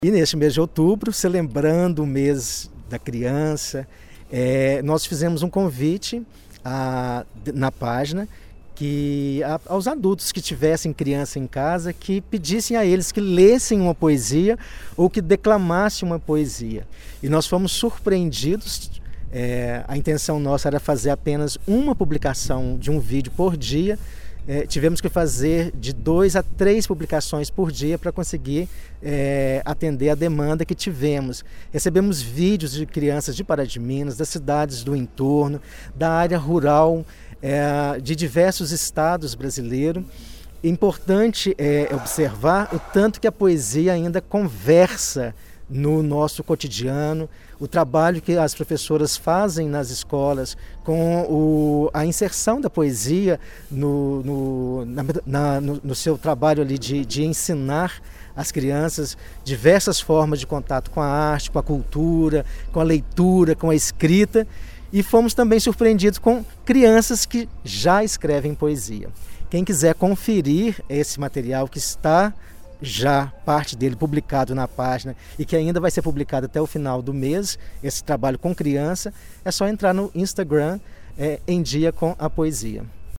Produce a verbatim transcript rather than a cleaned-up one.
E neste mês de outubro, celebrando o mês da criança, é, nós fizemos um convite a, na página que, a, aos adultos que tivessem criança em casa, que pedissem a eles que lessem uma poesia ou que declamassem uma poesia. E nós fomos surpreendidos. É, a intenção nossa era fazer apenas uma publicação de um vídeo por dia. É, tivemos que fazer de dois a três publicações por dia para conseguir é, atender a demanda que tivemos. Recebemos vídeos de crianças de Pará de Minas, das cidades do entorno, da área rural, é, de diversos estados brasileiros. Importante é observar o tanto que a poesia ainda conversa no nosso cotidiano, o trabalho que as professoras fazem nas escolas com o, a inserção da poesia no, no, na, na, no, no seu trabalho ali de, de ensinar às crianças diversas formas de contato com a arte, com a cultura, com a leitura, com a escrita, e fomos também surpreendidos com crianças que já escrevem poesia. Quem quiser conferir esse material que está já parte dele publicado na página e que ainda vai ser publicado até o final do mês, esse trabalho com criança, é só entrar no Instagram, é, Em Dia com a Poesia.